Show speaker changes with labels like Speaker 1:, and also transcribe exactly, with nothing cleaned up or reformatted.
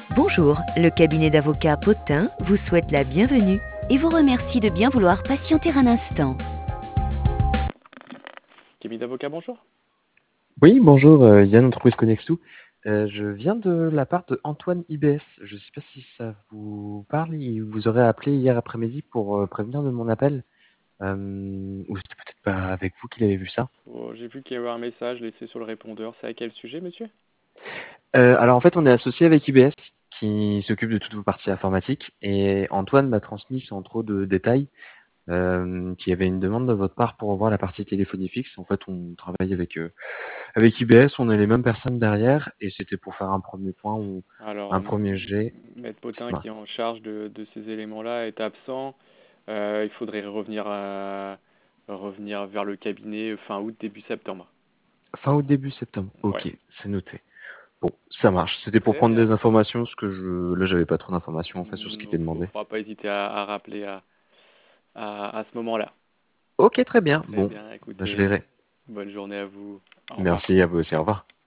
Speaker 1: Bonjour, le cabinet d'avocats Potin vous souhaite la bienvenue et vous remercie de bien vouloir patienter un instant.
Speaker 2: Cabinet d'avocat, bonjour.
Speaker 3: Oui, bonjour, euh, Yann, entreprise Connexou. Euh, je viens de la part de Antoine I B S. Je ne sais pas si ça vous parle. Il vous aurait appelé hier après-midi pour euh, prévenir de mon appel. Euh, ou c'était peut-être pas avec vous qu'il avait vu ça.
Speaker 2: Oh, j'ai vu qu'il y avait un message laissé sur le répondeur. C'est à quel sujet, monsieur?
Speaker 3: Euh, alors en fait, on est associé avec I B S qui s'occupe de toutes vos parties informatiques. Et Antoine m'a transmis sans trop de détails euh, qu'il y avait une demande de votre part pour revoir la partie téléphonie fixe. En fait, on travaille avec eux. Avec I B S, on est les mêmes personnes derrière et c'était pour faire un premier point ou
Speaker 2: Alors,
Speaker 3: un
Speaker 2: euh,
Speaker 3: premier jet.
Speaker 2: Maître Potin,
Speaker 3: Dites-moi.
Speaker 2: qui est en charge de, de ces éléments-là, est absent. Euh, il faudrait revenir, à- revenir vers le cabinet fin août, début septembre.
Speaker 3: Fin août, début septembre.
Speaker 2: Ouais,
Speaker 3: Ok, c'est noté. Bon, ça marche. C'était pour
Speaker 2: très
Speaker 3: prendre
Speaker 2: bien.
Speaker 3: des informations, parce que je, là, j'avais pas trop d'informations en fait sur ce qui
Speaker 2: Il
Speaker 3: était
Speaker 2: ne
Speaker 3: demandé.
Speaker 2: faudra pas hésiter à, à rappeler à, à, à ce moment-là.
Speaker 3: Ok, très bien.
Speaker 2: Très
Speaker 3: Bon,
Speaker 2: bien,
Speaker 3: bah, je
Speaker 2: écoutez,
Speaker 3: verrai.
Speaker 2: bonne journée à vous. Au revoir.
Speaker 3: Merci à vous aussi. Au revoir.